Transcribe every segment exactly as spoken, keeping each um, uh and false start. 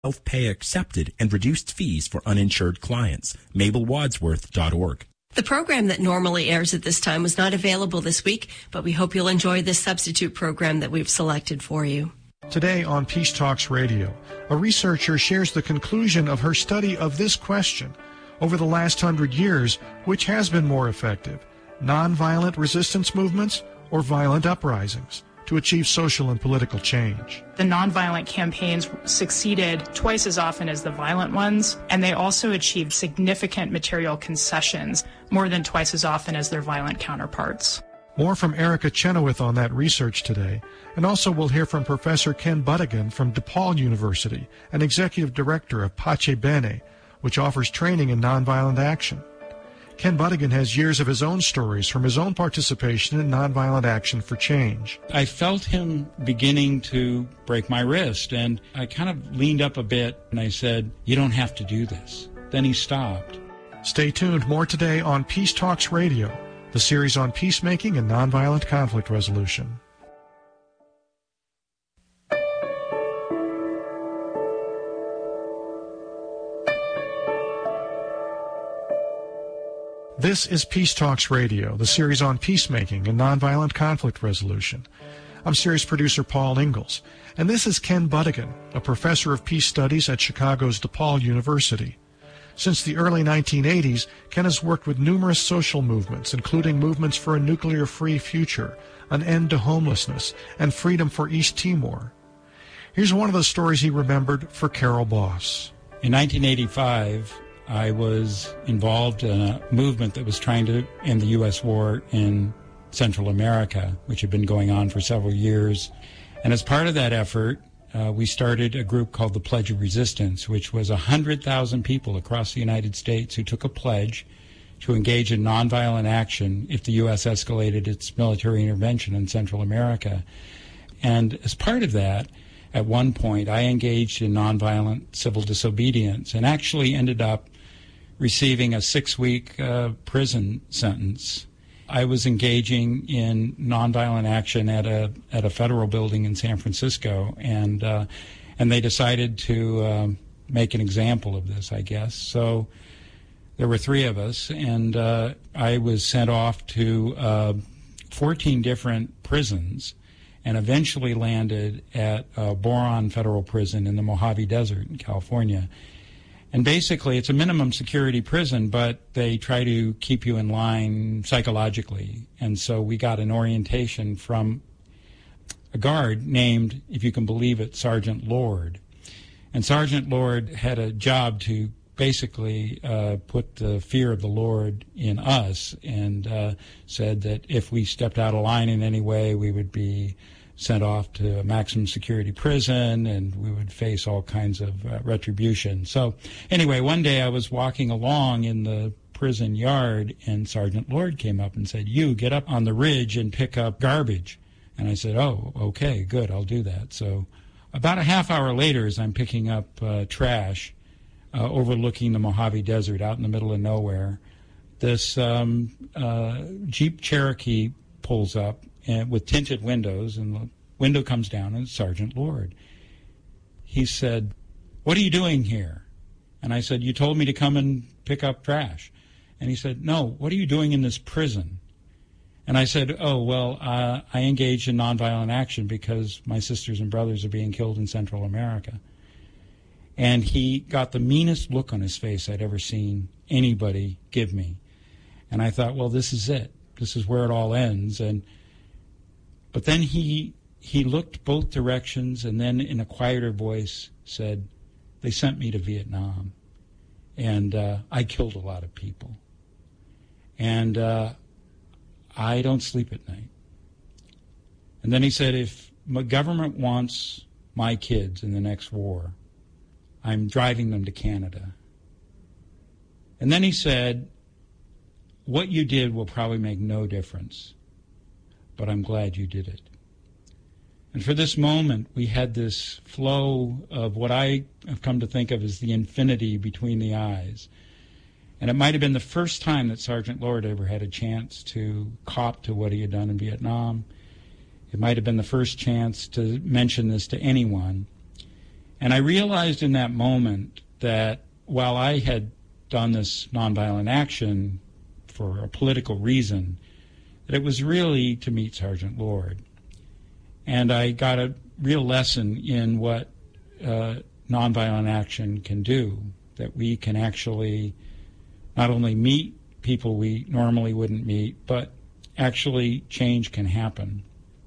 Self-pay accepted and reduced fees for uninsured clients. Mabel Wadsworth dot org. The program that normally airs at this time was not available this week, but we hope you'll enjoy this substitute program that we've selected for you. Today on Peace Talks Radio, a researcher shares the conclusion of her study of this question. Over the last hundred years, which has been more effective, nonviolent resistance movements or violent uprisings to achieve social and political change? The nonviolent campaigns succeeded twice as often as the violent ones, and they also achieved significant material concessions more than twice as often as their violent counterparts. More from Erica Chenoweth on that research today, and also we'll hear from Professor Ken Budigan from DePaul University, an executive director of Pace Bene, which offers training in nonviolent action. Ken Budigan has years of his own stories from his own participation in nonviolent action for change. I felt him beginning to break my wrist, and I kind of leaned up a bit, and I said, "You don't have to do this." Then he stopped. Stay tuned. More today on Peace Talks Radio, the series on peacemaking and nonviolent conflict resolution. This is Peace Talks Radio, the series on peacemaking and nonviolent conflict resolution. I'm series producer Paul Ingalls, and this is Ken Budigan, a professor of peace studies at Chicago's DePaul University. Since the early nineteen eighties, Ken has worked with numerous social movements, including movements for a nuclear-free future, an end to homelessness, and freedom for East Timor. Here's one of the stories he remembered for Carol Boss. In nineteen eighty-five, I was involved in a movement that was trying to end the U S war in Central America, which had been going on for several years. And as part of that effort, uh, we started a group called the Pledge of Resistance, which was one hundred thousand people across the United States who took a pledge to engage in nonviolent action if the U S escalated its military intervention in Central America. And as part of that, at one point, I engaged in nonviolent civil disobedience and actually ended up receiving a six-week uh, prison sentence. I was engaging in nonviolent action at a at a federal building in San Francisco, and uh, and they decided to uh, make an example of this, I guess. So there were three of us, and uh, I was sent off to uh, fourteen different prisons, and eventually landed at uh, Boron Federal Prison in the Mojave Desert in California. And basically, it's a minimum security prison, but they try to keep you in line psychologically. And so we got an orientation from a guard named, if you can believe it, Sergeant Lord. And Sergeant Lord had a job to basically uh, put the fear of the Lord in us, and uh, said that if we stepped out of line in any way, we would be sent off to a maximum security prison, and we would face all kinds of uh, retribution. So anyway, one day I was walking along in the prison yard, and Sergeant Lord came up and said, "You get up on the ridge and pick up garbage." And I said, "Oh, okay, good, I'll do that." So about a half hour later, as I'm picking up uh, trash uh, overlooking the Mojave Desert out in the middle of nowhere, this um, uh, Jeep Cherokee pulls up and with tinted windows, and the window comes down, and it's Sergeant Lord. He said, "What are you doing here?" And I said, "You told me to come and pick up trash." And he said, "No, what are you doing in this prison?" And I said, "Oh, well, uh, I engaged in nonviolent action because my sisters and brothers are being killed in Central America." And he got the meanest look on his face I'd ever seen anybody give me. And I thought, well, this is it. This is where it all ends. And But then he he looked both directions, and then in a quieter voice said, "They sent me to Vietnam, and uh, I killed a lot of people. And uh, I don't sleep at night." And then he said, "If my government wants my kids in the next war, I'm driving them to Canada." And then he said, "What you did will probably make no difference, but I'm glad you did it." And for this moment, we had this flow of what I have come to think of as the infinity between the eyes. And it might have been the first time that Sergeant Lord ever had a chance to cop to what he had done in Vietnam. It might have been the first chance to mention this to anyone. And I realized in that moment that while I had done this nonviolent action for a political reason, that it was really to meet Sergeant Lord. And I got a real lesson in what uh, nonviolent action can do, that we can actually not only meet people we normally wouldn't meet, but actually change can happen.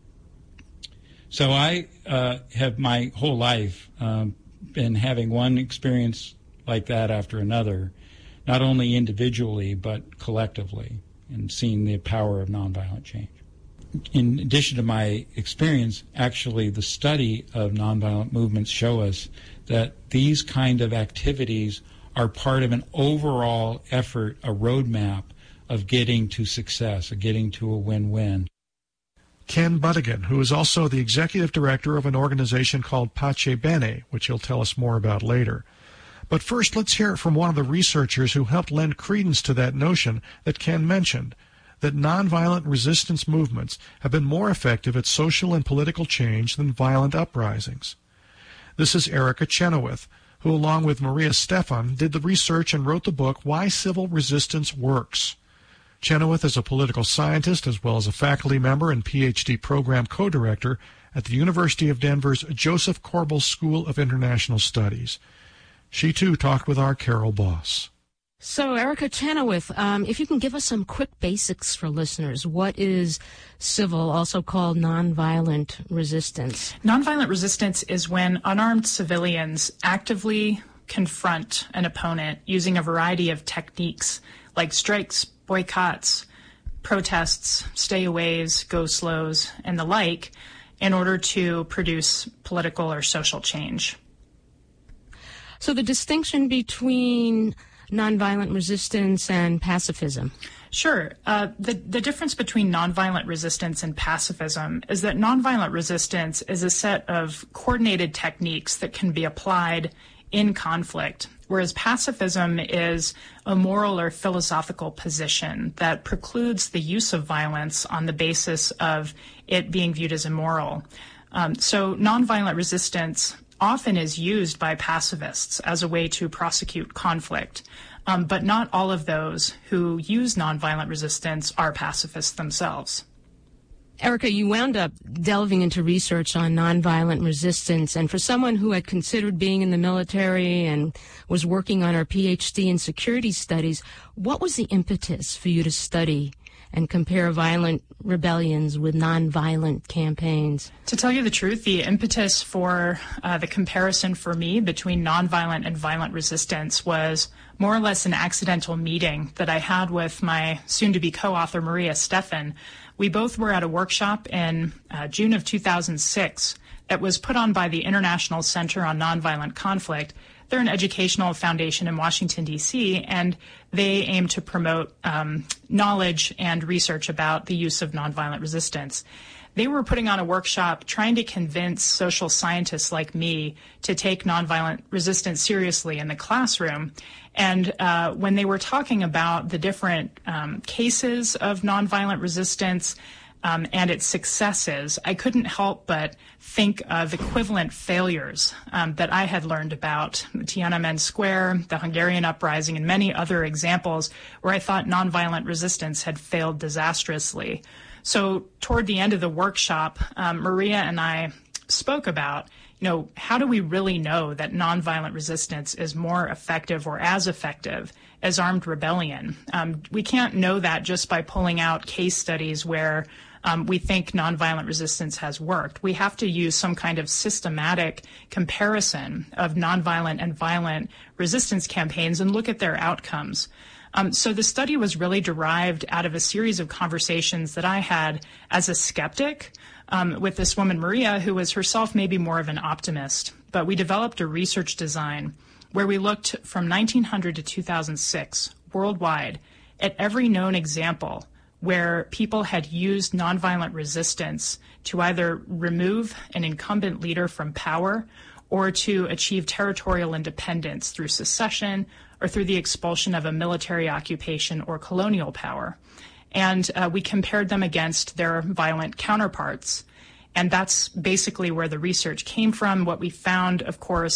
So I uh, have my whole life um, been having one experience like that after another, not only individually but collectively, and seeing the power of nonviolent change. In addition to my experience, actually the study of nonviolent movements show us that these kind of activities are part of an overall effort, a roadmap of getting to success, of getting to a win-win. Ken Budigan, who is also the executive director of an organization called Pace Bene, which he'll tell us more about later. But first, let's hear it from one of the researchers who helped lend credence to that notion that Ken mentioned, that nonviolent resistance movements have been more effective at social and political change than violent uprisings. This is Erica Chenoweth, who, along with Maria Stephan, did the research and wrote the book Why Civil Resistance Works. Chenoweth is a political scientist as well as a faculty member and P H D program co-director at the University of Denver's Joseph Corbel School of International Studies. She, too, talked with our Carol Boss. So, Erica Chenoweth, um, if you can give us some quick basics for listeners. What is civil, also called nonviolent resistance? Nonviolent resistance is when unarmed civilians actively confront an opponent using a variety of techniques like strikes, boycotts, protests, stay-aways, go-slows, and the like, in order to produce political or social change. So the distinction between nonviolent resistance and pacifism? Sure. Uh, the, the difference between nonviolent resistance and pacifism is that nonviolent resistance is a set of coordinated techniques that can be applied in conflict, whereas pacifism is a moral or philosophical position that precludes the use of violence on the basis of it being viewed as immoral. Um, so nonviolent resistance often is used by pacifists as a way to prosecute conflict, um, but not all of those who use nonviolent resistance are pacifists themselves. Erica, you wound up delving into research on nonviolent resistance, and for someone who had considered being in the military and was working on her P H D in security studies, what was the impetus for you to study and compare violent rebellions with nonviolent campaigns? To tell you the truth, the impetus for uh, the comparison for me between nonviolent and violent resistance was more or less an accidental meeting that I had with my soon-to-be co-author, Maria Stephan. We both were at a workshop in uh, June of two thousand six that was put on by the International Center on Nonviolent Conflict. They're an educational foundation in Washington, D C, and they aim to promote um, knowledge and research about the use of nonviolent resistance. They were putting on a workshop trying to convince social scientists like me to take nonviolent resistance seriously in the classroom. And uh, when they were talking about the different um, cases of nonviolent resistance um, and its successes, I couldn't help but think of equivalent failures um, that I had learned about Tiananmen Square, the Hungarian uprising, and many other examples where I thought nonviolent resistance had failed disastrously. So toward the end of the workshop, um, Maria and I spoke about, you know, how do we really know that nonviolent resistance is more effective or as effective as armed rebellion? Um, we can't know that just by pulling out case studies where um, we think nonviolent resistance has worked. We have to use some kind of systematic comparison of nonviolent and violent resistance campaigns and look at their outcomes. Um, so the study was really derived out of a series of conversations that I had as a skeptic um, with this woman, Maria, who was herself maybe more of an optimist. But we developed a research design where we looked from nineteen hundred to two thousand six worldwide at every known example where people had used nonviolent resistance to either remove an incumbent leader from power or to achieve territorial independence through secession or through the expulsion of a military occupation or colonial power. And uh, we compared them against their violent counterparts. And that's basically where the research came from. What we found, of course,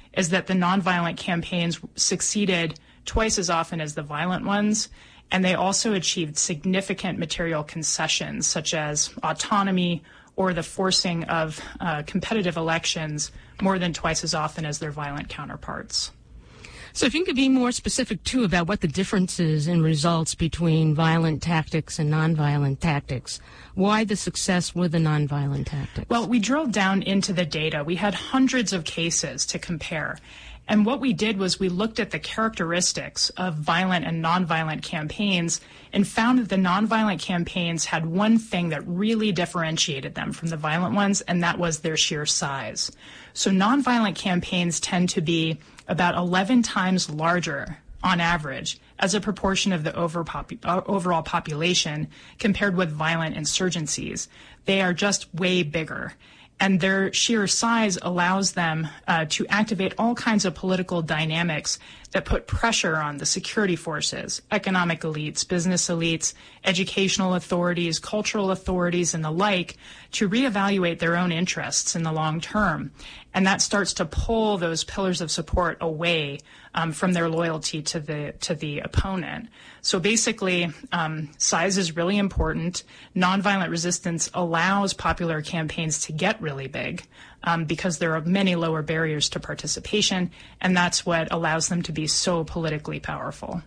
is that the nonviolent campaigns succeeded twice as often as the violent ones, and they also achieved significant material concessions, such as autonomy or the forcing of uh, competitive elections more than twice as often as their violent counterparts. So if you could be more specific, too, about what the difference is in results between violent tactics and nonviolent tactics. Why the success with the nonviolent tactics? Well, we drilled down into the data. We had hundreds of cases to compare. And what we did was we looked at the characteristics of violent and nonviolent campaigns and found that the nonviolent campaigns had one thing that really differentiated them from the violent ones, and that was their sheer size. So nonviolent campaigns tend to be about eleven times larger on average as a proportion of the overall population compared with violent insurgencies. They are just way bigger. And their sheer size allows them uh, to activate all kinds of political dynamics that put pressure on the security forces, economic elites, business elites, educational authorities, cultural authorities, and the like to reevaluate their own interests in the long term. And that starts to pull those pillars of support away um, from their loyalty to the to the opponent. So basically, um, size is really important. Nonviolent resistance allows popular campaigns to get really big um, because there are many lower barriers to participation, and that's what allows them to be so politically powerful.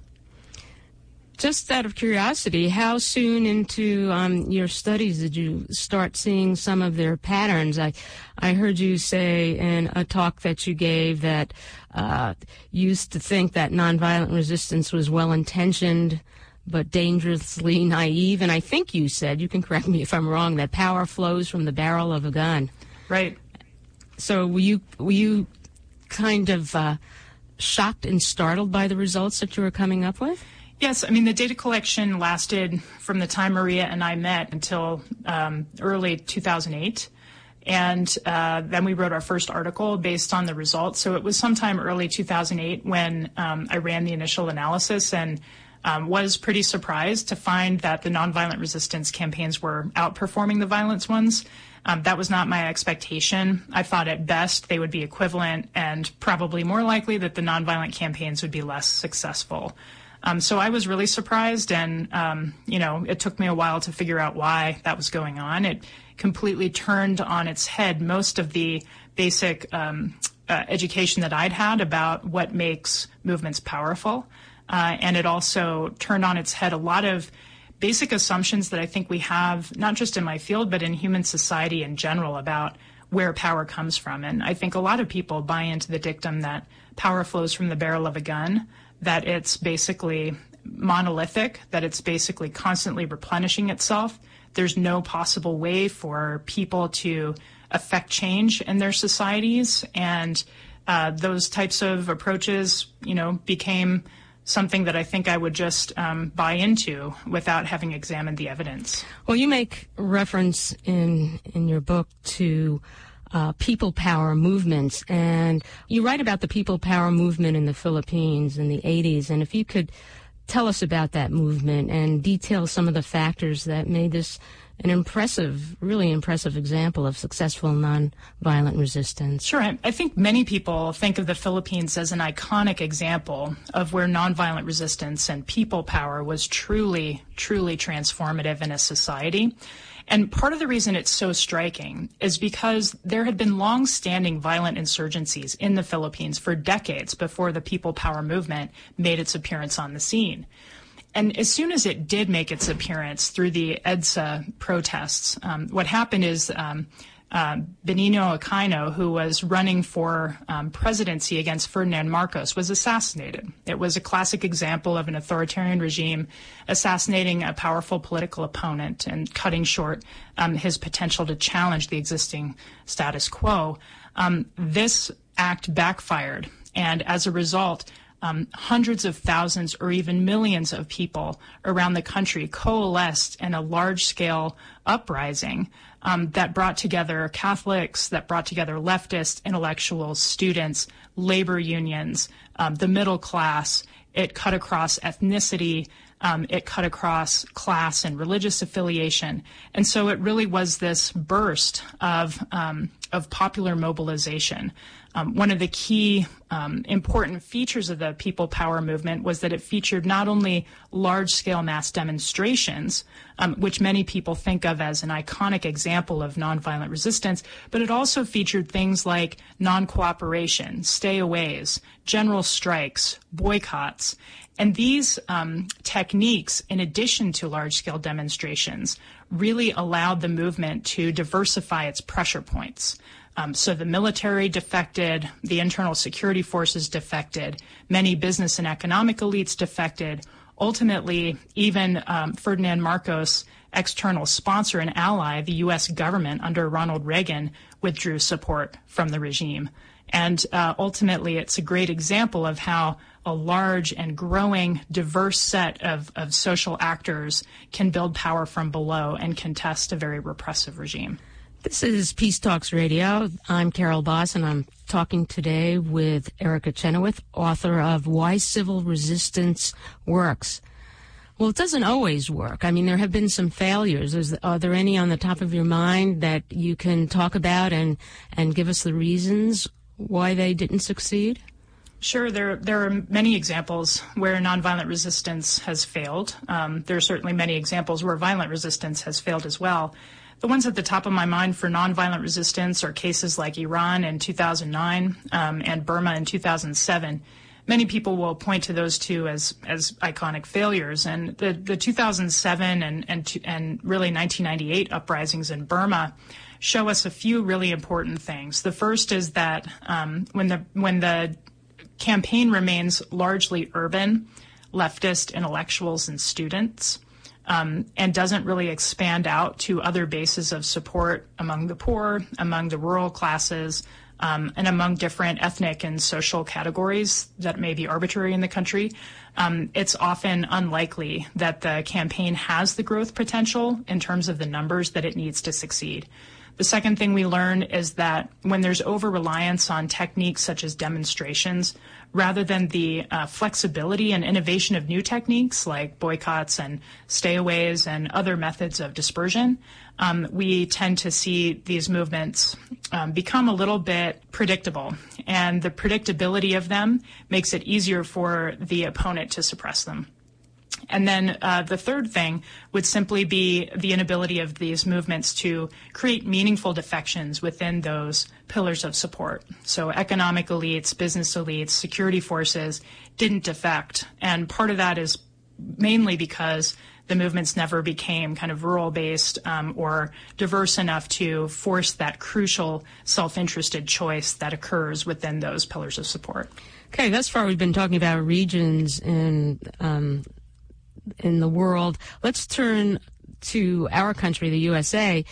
Just out of curiosity, how soon into um, your studies did you start seeing some of their patterns? I, I heard you say in a talk that you gave that uh, you used to think that nonviolent resistance was well-intentioned but dangerously naive. And I think you said, you can correct me if I'm wrong, that power flows from the barrel of a gun. Right. So were you, were you kind of uh, shocked and startled by the results that you were coming up with? Yes, I mean, the data collection lasted from the time Maria and I met until um, early two thousand eight. And uh, then we wrote our first article based on the results. So it was sometime early two thousand eight when um, I ran the initial analysis and um, was pretty surprised to find that the nonviolent resistance campaigns were outperforming the violence ones. Um, that was not my expectation. I thought at best they would be equivalent and probably more likely that the nonviolent campaigns would be less successful. Um, so I was really surprised, and, um, you know, it took me a while to figure out why that was going on. It completely turned on its head most of the basic um, uh, education that I'd had about what makes movements powerful. Uh, and it also turned on its head a lot of basic assumptions that I think we have, not just in my field, but in human society in general, about where power comes from. And I think a lot of people buy into the dictum that power flows from the barrel of a gun, that it's basically monolithic, that it's basically constantly replenishing itself. There's no possible way for people to affect change in their societies. And uh, those types of approaches, you know, became something that I think I would just um, buy into without having examined the evidence. Well, you make reference in in your book to Uh, people power movements, and you write about the people power movement in the Philippines in the eighties, and if you could tell us about that movement and detail some of the factors that made this an impressive, really impressive example of successful nonviolent resistance. Sure. I, I think many people think of the Philippines as an iconic example of where nonviolent resistance and people power was truly, truly transformative in a society. And part of the reason it's so striking is because there had been long-standing violent insurgencies in the Philippines for decades before the people power movement made its appearance on the scene. And as soon as it did make its appearance through the EDSA protests, um, what happened is um, uh, Benigno Aquino, who was running for um, presidency against Ferdinand Marcos, was assassinated. It was a classic example of an authoritarian regime assassinating a powerful political opponent and cutting short um, his potential to challenge the existing status quo. Um, this act backfired, and as a result, Um, hundreds of thousands or even millions of people around the country coalesced in a large-scale uprising um, that brought together Catholics, that brought together leftists, intellectuals, students, labor unions, um, the middle class. It cut across ethnicity. Um, it cut across class and religious affiliation. And so it really was this burst of um, of popular mobilization Um, one of the key um, important features of the People Power movement was that it featured not only large-scale mass demonstrations, um, which many people think of as an iconic example of nonviolent resistance, but it also featured things like non-cooperation, stay-aways, general strikes, boycotts. And these um, techniques, in addition to large-scale demonstrations, really allowed the movement to diversify its pressure points. Um, so the military defected, the internal security forces defected, many business and economic elites defected. Ultimately, even um, Ferdinand Marcos' external sponsor and ally, the U S government under Ronald Reagan, withdrew support from the regime. And uh, ultimately, it's a great example of how a large and growing, diverse set of, of social actors can build power from below and contest a very repressive regime. This is Peace Talks Radio. I'm Carol Boss, and I'm talking today with Erica Chenoweth, author of Why Civil Resistance Works. Well, it doesn't always work. I mean, there have been some failures. Is, are there any on the top of your mind that you can talk about and, and give us the reasons why they didn't succeed? Sure. There, there are many examples where nonviolent resistance has failed. Um, there are certainly many examples where violent resistance has failed as well. The ones at the top of my mind for nonviolent resistance are cases like Iran in two thousand nine um, and Burma in two thousand seven. Many people will point to those two as, as iconic failures. And the, the two thousand seven and, and, and really nineteen ninety-eight uprisings in Burma show us a few really important things. The first is that um, when the when the campaign remains largely urban, leftist intellectuals and students, Um, and doesn't really expand out to other bases of support among the poor, among the rural classes, um, and among different ethnic and social categories that may be arbitrary in the country, um, it's often unlikely that the campaign has the growth potential in terms of the numbers that it needs to succeed. The second thing we learn is that when there's over-reliance on techniques such as demonstrations, rather than the uh, flexibility and innovation of new techniques like boycotts and stay-aways and other methods of dispersion, um, we tend to see these movements um, become a little bit predictable. And the predictability of them makes it easier for the opponent to suppress them. And then uh, the third thing would simply be the inability of these movements to create meaningful defections within those pillars of support. So economic elites, business elites, security forces didn't defect. And part of that is mainly because the movements never became kind of rural-based um, or diverse enough to force that crucial self-interested choice that occurs within those pillars of support. Okay, thus far we've been talking about regions in um in the world. Let's turn to our country, the U S A.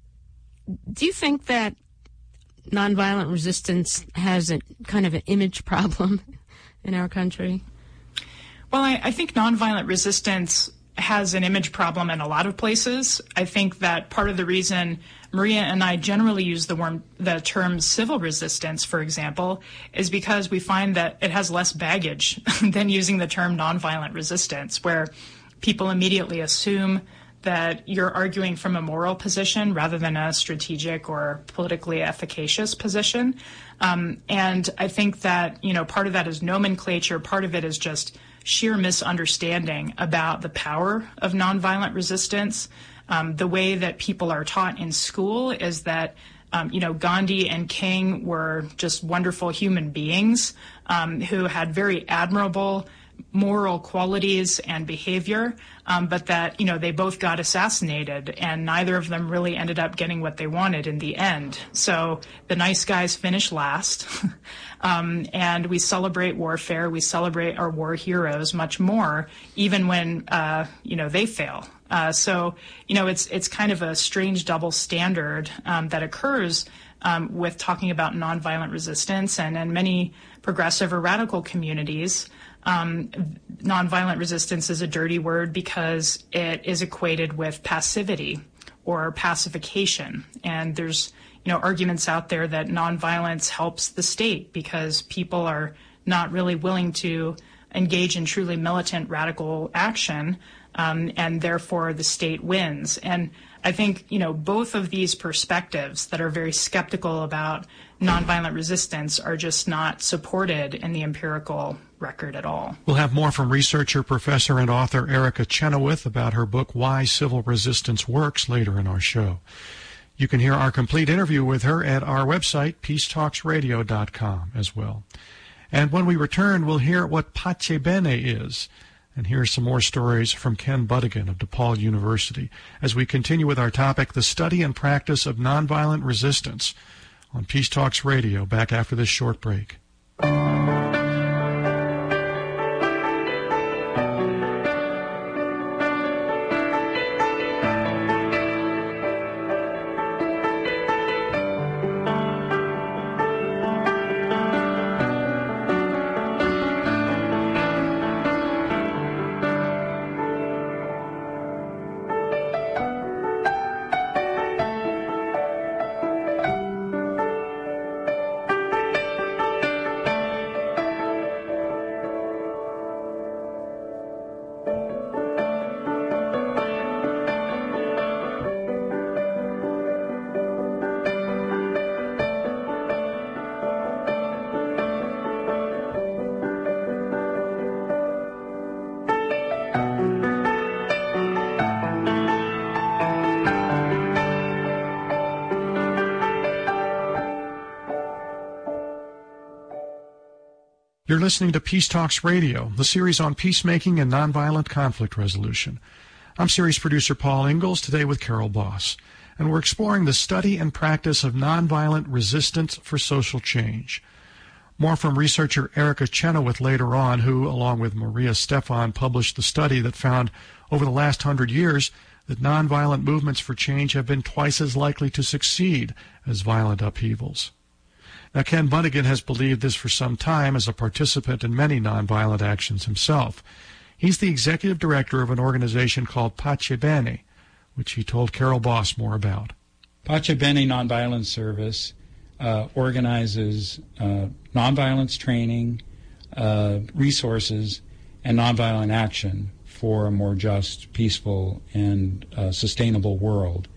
Do you think that nonviolent resistance has a kind of an image problem in our country? Well, I, I think nonviolent resistance has an image problem in a lot of places. I think that part of the reason Maria and I generally use the, worm, the term civil resistance, for example, is because we find that it has less baggage than using the term nonviolent resistance, where people immediately assume that you're arguing from a moral position rather than a strategic or politically efficacious position. Um, and I think that, you know, part of that is nomenclature, part of it is just sheer misunderstanding about the power of nonviolent resistance. Um, the way that people are taught in school is that, um, you know, Gandhi and King were just wonderful human beings um, who had very admirable moral qualities and behavior, um, but that, you know, they both got assassinated and neither of them really ended up getting what they wanted in the end. So the nice guys finish last. um, and we celebrate warfare. We celebrate our war heroes much more, even when, uh, you know, they fail. Uh, so, you know, it's it's kind of a strange double standard um, that occurs um, with talking about nonviolent resistance, and in many progressive or radical communities, um, nonviolent resistance is a dirty word because it is equated with passivity or pacification. And there's, you know, arguments out there that nonviolence helps the state because people are not really willing to engage in truly militant radical action. um, and therefore the state wins. And I think, you know, both of these perspectives that are very skeptical about nonviolent resistance are just not supported in the empirical record at all. We'll have more from researcher, professor, and author Erica Chenoweth about her book, Why Civil Resistance Works, later in our show. You can hear our complete interview with her at our website, peace talks radio dot com, as well. And when we return, we'll hear what Pace Bene is. And here's some more stories from Ken Budigan of DePaul University as we continue with our topic, the study and practice of nonviolent resistance, on Peace Talks Radio, back after this short break. You're listening to Peace Talks Radio, the series on peacemaking and nonviolent conflict resolution. I'm series producer Paul Ingalls, today with Carol Boss, and we're exploring the study and practice of nonviolent resistance for social change. More from researcher Erica Chenoweth later on, who, along with Maria Stephan, published the study that found over the last hundred years that nonviolent movements for change have been twice as likely to succeed as violent upheavals. Now, Ken Budigan has believed this for some time as a participant in many nonviolent actions himself. He's the executive director of an organization called Pace Bene, which he told Carol Boss more about. Pace Bene Nonviolence Service uh, organizes uh, nonviolence training, uh, resources, and nonviolent action for a more just, peaceful, and uh, sustainable world.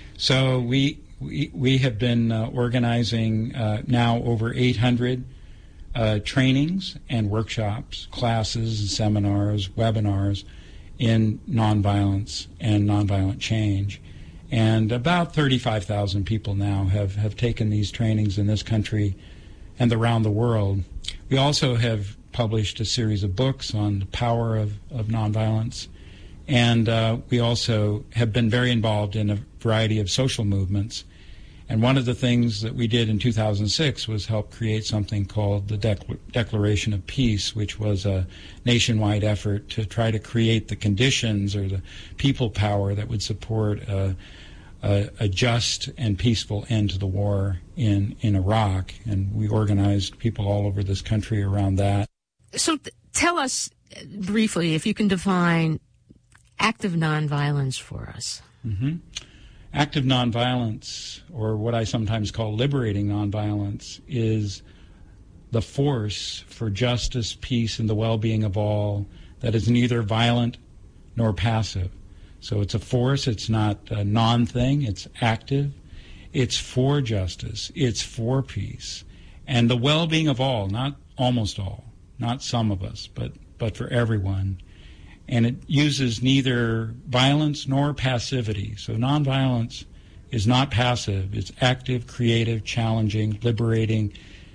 So we we, we have been uh, organizing uh, now over eight hundred uh, trainings and workshops, classes and seminars, webinars in nonviolence and nonviolent change. And about thirty-five thousand people now have, have taken these trainings in this country and around the world. We also have published a series of books on the power of, of nonviolence. And uh, we also have been very involved in a variety of social movements. And one of the things that we did in two thousand six was help create something called the Decla- Declaration of Peace, which was a nationwide effort to try to create the conditions or the people power that would support a, a, a just and peaceful end to the war in, in Iraq. And we organized people all over this country around that. So th- tell us briefly, if you can define active nonviolence for us. Mm-hmm. Active nonviolence, or what I sometimes call liberating nonviolence, is the force for justice, peace, and the well-being of all that is neither violent nor passive. So it's a force, it's not a non-thing, it's active, it's for justice, it's for peace, and the well-being of all, not almost all, not some of us, but, but for everyone. And it uses neither violence nor passivity. So nonviolence is not passive. It's active, creative, challenging, liberating,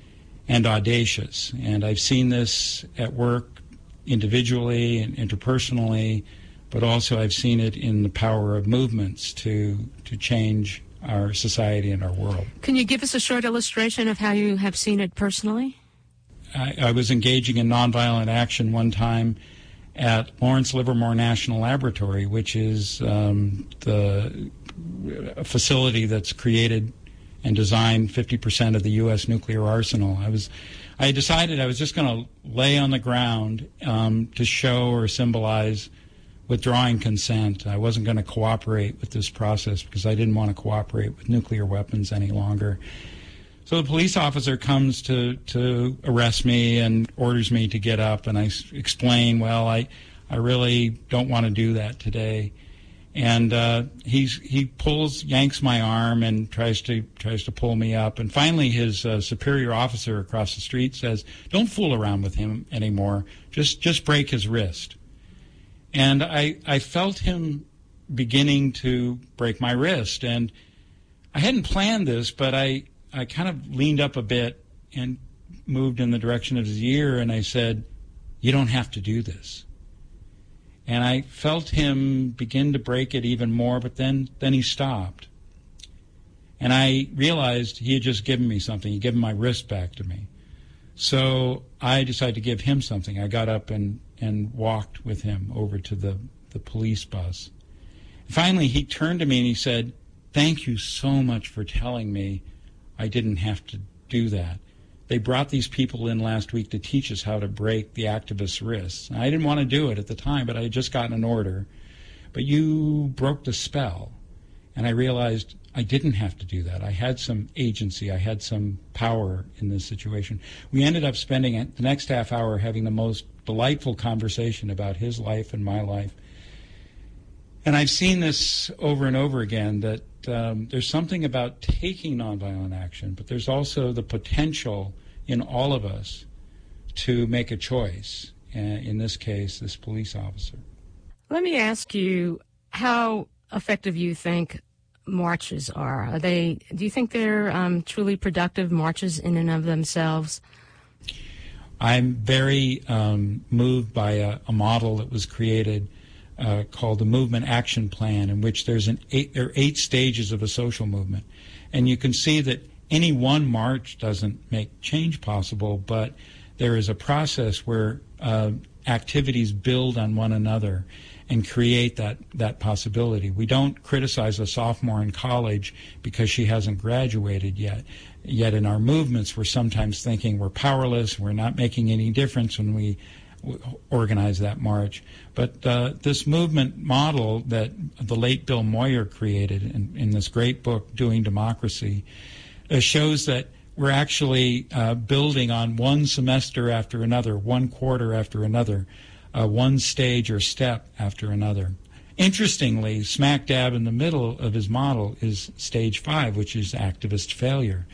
and audacious. And I've seen this at work individually and interpersonally, but also I've seen it in the power of movements to, to change our society and our world. Can you give us a short illustration of how you have seen it personally? I, I was engaging in nonviolent action one time at Lawrence Livermore National Laboratory, which is um, the facility that's created and designed fifty percent of the U S nuclear arsenal. I was, I decided I was just going to lay on the ground um, to show or symbolize withdrawing consent. I wasn't going to cooperate with this process because I didn't want to cooperate with nuclear weapons any longer. So the police officer comes to, to arrest me and orders me to get up, and I s- explain, well, I, I really don't want to do that today. And uh, he's he pulls, yanks my arm and tries to tries to pull me up. And finally, his uh, superior officer across the street says, "Don't fool around with him anymore. Just just break his wrist." And I I felt him beginning to break my wrist, and I hadn't planned this, but I I kind of leaned up a bit and moved in the direction of his ear, and I said, "You don't have to do this." And I felt him begin to break it even more, but then, then he stopped. And I realized he had just given me something. He'd given my wrist back to me. So I decided to give him something. I got up and, and walked with him over to the, the police bus. Finally, he turned to me and he said, "Thank you so much for telling me I didn't have to do that. They brought these people in last week to teach us how to break the activists' wrists. I didn't want to do it at the time, but I had just gotten an order. But you broke the spell." And I realized I didn't have to do that. I had some agency. I had some power in this situation. We ended up spending the next half hour having the most delightful conversation about his life and my life. And I've seen this over and over again, that um, there's something about taking nonviolent action, but there's also the potential in all of us to make a choice, uh, in this case, this police officer. Let me ask you how effective you think marches are. Are they? Do you think they're um, truly productive marches in and of themselves? I'm very um, moved by a, a model that was created Uh, called the Movement Action Plan, in which there's an eight, there are eight stages of a social movement. And you can see that any one march doesn't make change possible, but there is a process where uh, activities build on one another and create that, that possibility. We don't criticize a sophomore in college because she hasn't graduated yet. Yet in our movements, we're sometimes thinking we're powerless, we're not making any difference when we organize that march. But uh, this movement model that the late Bill Moyer created in, in this great book, Doing Democracy, uh, shows that we're actually uh, building on one semester after another, one quarter after another, uh, one stage or step after another. Interestingly, smack dab in the middle of his model is stage five, which is activist failure.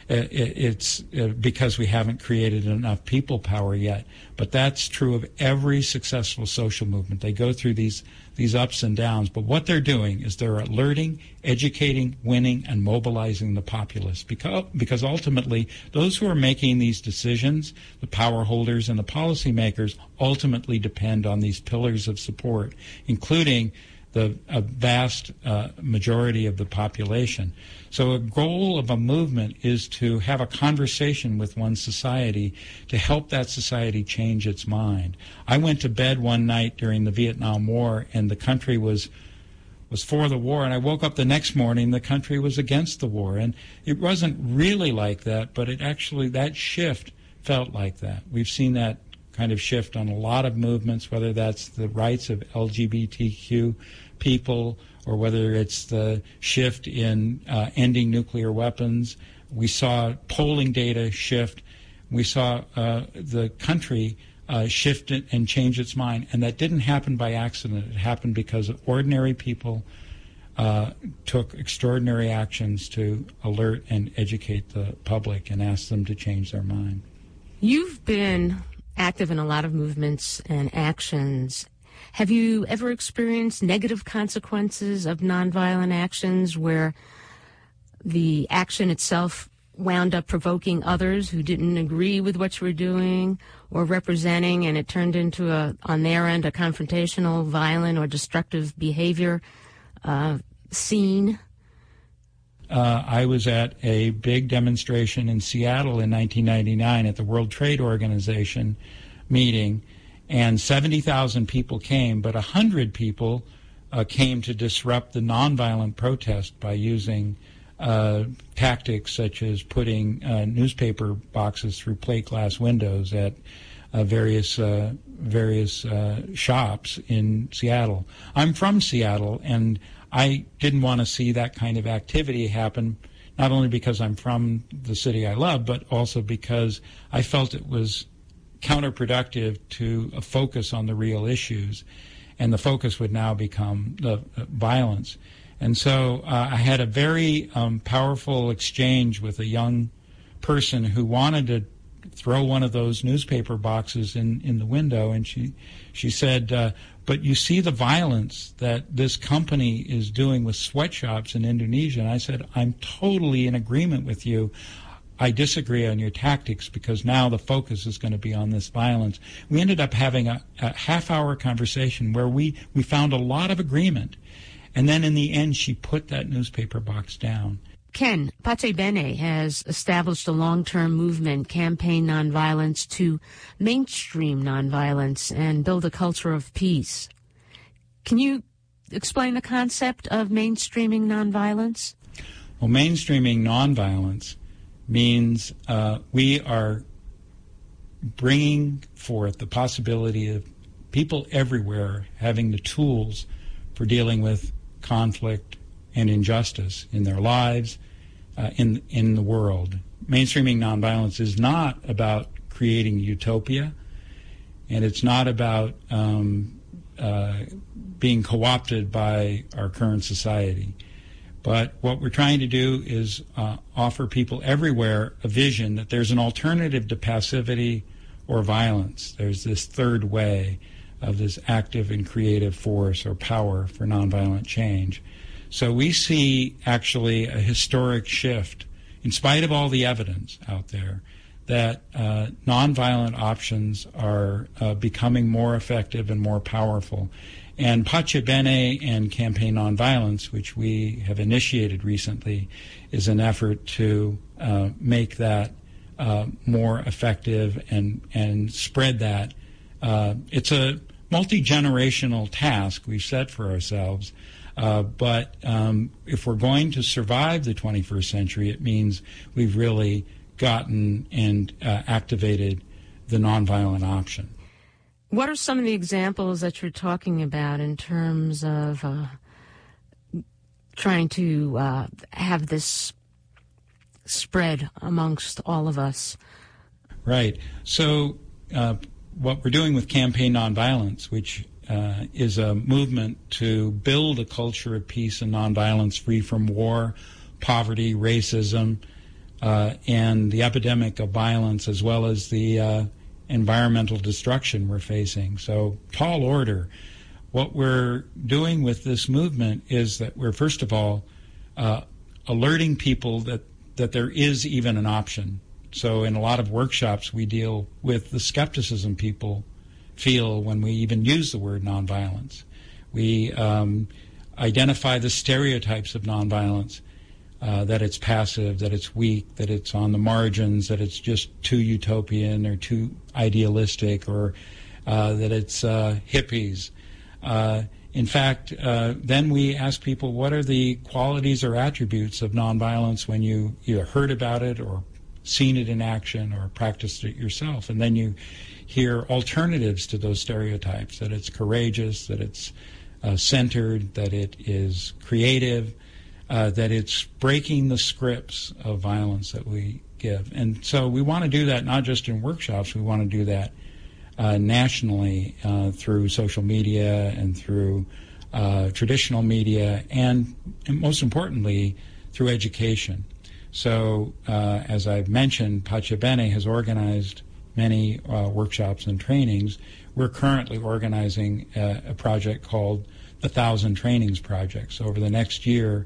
It's because we haven't created enough people power yet. But that's true of every successful social movement. They go through these these ups and downs. But what they're doing is they're alerting, educating, winning, and mobilizing the populace. Because, because ultimately, those who are making these decisions, the power holders and the policymakers, ultimately depend on these pillars of support, including the a vast uh, majority of the population. So a goal of a movement is to have a conversation with one's society to help that society change its mind. I went to bed one night during the Vietnam War, and the country was was for the war, and I woke up the next morning, the country was against the war. And it wasn't really like that, but it actually, that shift felt like that. We've seen that kind of shift on a lot of movements, whether that's the rights of L G B T Q people or whether it's the shift in uh, ending nuclear weapons. We saw polling data shift. We saw uh, the country uh, shift it and change its mind. And that didn't happen by accident. It happened because ordinary people uh, took extraordinary actions to alert and educate the public and ask them to change their mind. You've been active in a lot of movements and actions. Have you ever experienced negative consequences of nonviolent actions where the action itself wound up provoking others who didn't agree with what you were doing or representing, and it turned into, a, on their end, a confrontational, violent, or destructive behavior uh, scene? Uh, I was at a big demonstration in Seattle in nineteen ninety-nine at the World Trade Organization meeting, and seventy thousand people came, but one hundred people uh, came to disrupt the nonviolent protest by using uh, tactics such as putting uh, newspaper boxes through plate glass windows at uh, various uh, various uh, shops in Seattle. I'm from Seattle, and I didn't want to see that kind of activity happen, not only because I'm from the city I love, but also because I felt it was counterproductive to a focus on the real issues, and the focus would now become the uh, violence. And so uh, I had a very um, powerful exchange with a young person who wanted to throw one of those newspaper boxes in, in the window, and she she said, uh, but you see the violence that this company is doing with sweatshops in Indonesia. And I said, I'm totally in agreement with you. I disagree on your tactics, because now the focus is going to be on this violence. We ended up having a, a half-hour conversation where we, we found a lot of agreement. And then in the end, she put that newspaper box down. Ken, Pace Bene has established a long-term movement, Campaign Nonviolence, to mainstream nonviolence and build a culture of peace. Can you explain the concept of mainstreaming nonviolence? Well, mainstreaming nonviolence means uh, we are bringing forth the possibility of people everywhere having the tools for dealing with conflict and injustice in their lives, uh, in in the world. Mainstreaming nonviolence is not about creating utopia, and it's not about um, uh, being co-opted by our current society. But what we're trying to do is uh, offer people everywhere a vision that there's an alternative to passivity or violence. There's this third way of this active and creative force or power for nonviolent change. So we see actually a historic shift, in spite of all the evidence out there, that uh, nonviolent options are uh, becoming more effective and more powerful. And Pace Bene and Campaign Nonviolence, which we have initiated recently, is an effort to uh, make that uh, more effective and, and spread that. Uh, it's a multi-generational task we've set for ourselves. Uh, but um, if we're going to survive the twenty-first century, it means we've really gotten and uh, activated the nonviolent option. What are some of the examples that you're talking about in terms of uh, trying to uh, have this spread amongst all of us? Right. So uh, what we're doing with Campaign Nonviolence, which Uh, is a movement to build a culture of peace and nonviolence free from war, poverty, racism, uh, and the epidemic of violence, as well as the uh, environmental destruction we're facing. So, tall order. What we're doing with this movement is that we're, first of all, uh, alerting people that, that there is even an option. So in a lot of workshops, we deal with the skepticism people feel when we even use the word nonviolence. We um, identify the stereotypes of nonviolence, uh, that it's passive, that it's weak, that it's on the margins, that it's just too utopian or too idealistic, or uh, that it's uh, hippies. Uh, in fact, uh, then we ask people, what are the qualities or attributes of nonviolence when you either heard about it or seen it in action or practiced it yourself? And then you hear alternatives to those stereotypes, that it's courageous, that it's uh, centered, that it is creative, uh, that it's breaking the scripts of violence that we give. And so we want to do that not just in workshops, we want to do that uh, nationally uh, through social media and through uh, traditional media, and, and most importantly, through education. So, uh, as I've mentioned, Pace Bene has organized many uh, workshops and trainings. We're currently organizing a, a project called the Thousand Trainings Project. So over the next year,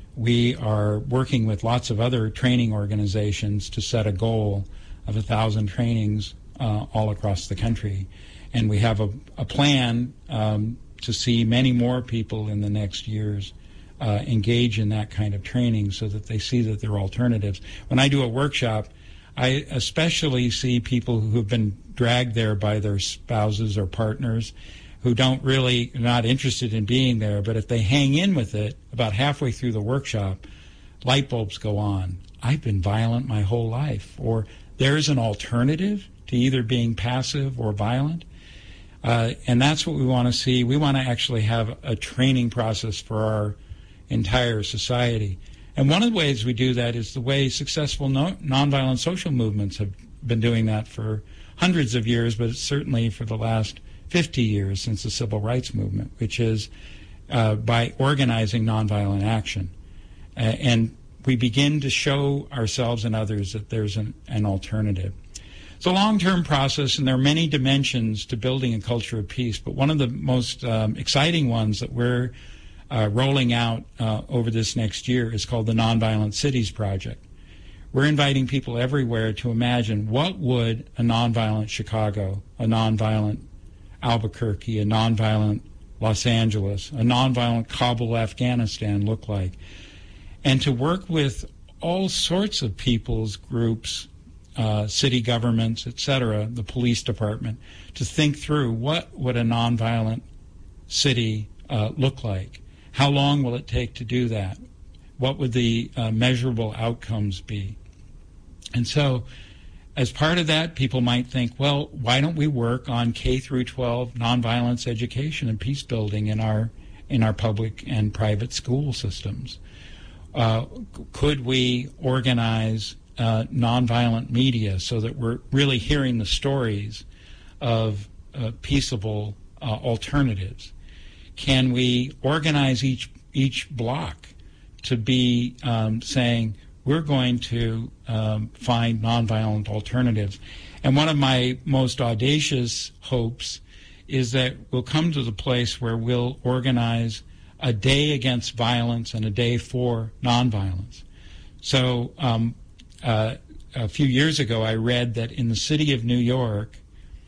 we are working with lots of other training organizations to set a goal of a thousand trainings uh, all across the country. And we have a, a plan um, to see many more people in the next years Uh, engage in that kind of training so that they see that there are alternatives. When I do a workshop, I especially see people who have been dragged there by their spouses or partners who don't really, not interested in being there, but if they hang in with it, about halfway through the workshop, light bulbs go on. I've been violent my whole life. Or there's an alternative to either being passive or violent. Uh, and that's what we want to see. We want to actually have a training process for our entire society. And one of the ways we do that is the way successful no, nonviolent social movements have been doing that for hundreds of years, but certainly for the last fifty years since the Civil Rights Movement, which is uh, by organizing nonviolent action. Uh, and we begin to show ourselves and others that there's an, an alternative. It's a long-term process, and there are many dimensions to building a culture of peace, but one of the most um, exciting ones that we're uh, rolling out uh, over this next year is called the Nonviolent Cities Project. We're inviting people everywhere to imagine what would a nonviolent Chicago, a nonviolent Albuquerque, a nonviolent Los Angeles, a nonviolent Kabul, Afghanistan look like, and to work with all sorts of people's groups, uh, city governments, et cetera, the police department, to think through what would a nonviolent city uh, look like? How long will it take to do that? What would the uh, measurable outcomes be? And so, as part of that, people might think, well, why don't we work on K through twelve nonviolence education and peace building in our in our public and private school systems? Uh, could we organize uh, nonviolent media so that we're really hearing the stories of uh, peaceable uh, alternatives? Can we organize each each block to be um, saying, we're going to um, find nonviolent alternatives? And one of my most audacious hopes is that we'll come to the place where we'll organize a day against violence and a day for nonviolence. So um, uh, a few years ago, I read that in the city of New York,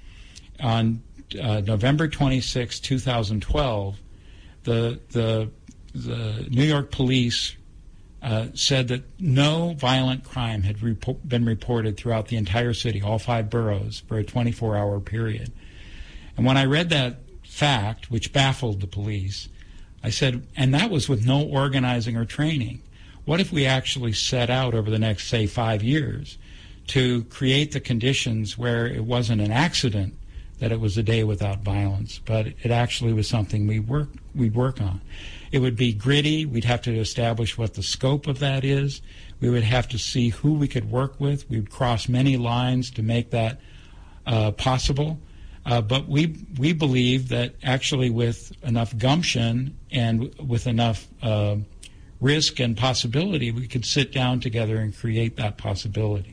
on uh, November twenty-sixth, two thousand twelve, the the the New York police uh, said that no violent crime had repo- been reported throughout the entire city, all five boroughs, for a twenty-four hour period. And when I read that fact, which baffled the police, I said, and that was with no organizing or training. What if we actually set out over the next, say, five years to create the conditions where it wasn't an accident that it was a day without violence, but it actually was something we work, we'd work on? It would be gritty. We'd have to establish what the scope of that is. We would have to see who we could work with. We'd cross many lines to make that uh, possible. Uh, but we we believe that actually with enough gumption and with enough uh, risk and possibility, we could sit down together and create that possibility.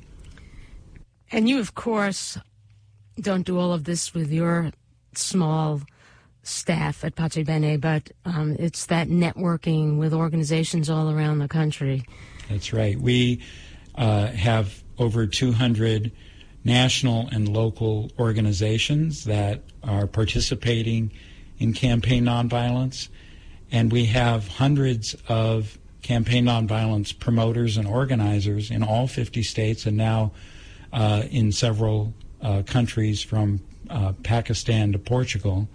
And you, of course, don't do all of this with your small staff at Pace Bene, but um, it's that networking with organizations all around the country. That's right. We uh, have over two hundred national and local organizations that are participating in Campaign Nonviolence, and we have hundreds of Campaign Nonviolence promoters and organizers in all fifty states and now uh, in several uh, countries from uh, Pakistan to Portugal.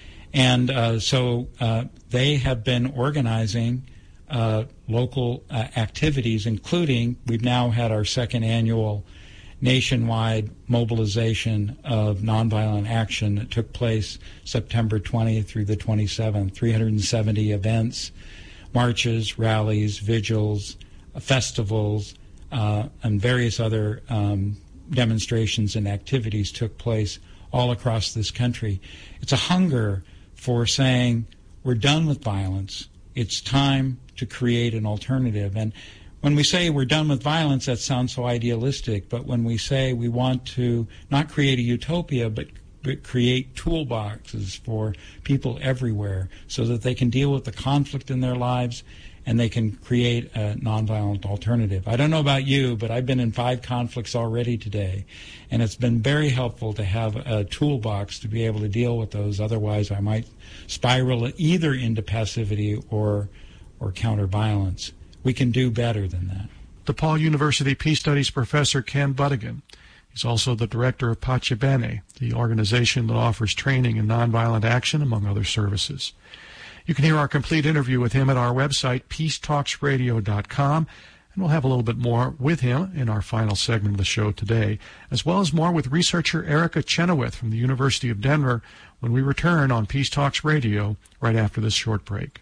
And uh, so uh, they have been organizing uh, local uh, activities, including we've now had our second annual nationwide mobilization of nonviolent action that took place September twentieth through the twenty-seventh, three hundred seventy events, marches, rallies, vigils, uh, festivals, uh, and various other um, demonstrations and activities took place all across this country. It's a hunger for saying we're done with violence. It's time to create an alternative. And when we say we're done with violence, that sounds so idealistic, but when we say we want to not create a utopia, but, but create toolboxes for people everywhere so that they can deal with the conflict in their lives and they can create a nonviolent alternative. I don't know about you, but I've been in five conflicts already today, and it's been very helpful to have a toolbox to be able to deal with those. Otherwise, I might spiral either into passivity or, or counter-violence. We can do better than that. DePaul University Peace Studies professor Ken Budigan. He's also the director of Pace Bene, the organization that offers training in nonviolent action, among other services. You can hear our complete interview with him at our website, peace talks radio dot com, and we'll have a little bit more with him in our final segment of the show today, as well as more with researcher Erica Chenoweth from the University of Denver when we return on Peace Talks Radio right after this short break.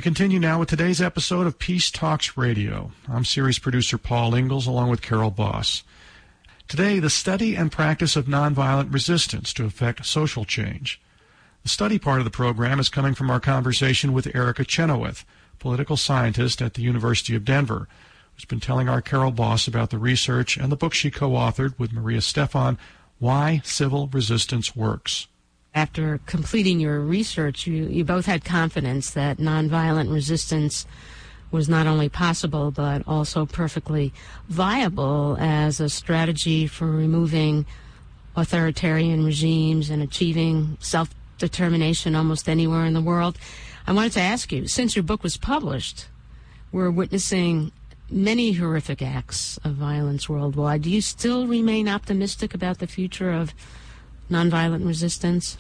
continue now with today's episode of Peace Talks Radio. I'm series producer Paul Ingalls along with Carol Boss. Today, the study and practice of nonviolent resistance to effect social change. The study part of the program is coming from our conversation with Erica Chenoweth, political scientist at the University of Denver, who's been telling our Carol Boss about the research and the book she co-authored with Maria Stephan, Why Civil Resistance Works. After completing your research, you, you both had confidence that nonviolent resistance was not only possible but also perfectly viable as a strategy for removing authoritarian regimes and achieving self-determination almost anywhere in the world. I wanted to ask you, since your book was published, we're witnessing many horrific acts of violence worldwide. Do you still remain optimistic about the future of nonviolent resistance?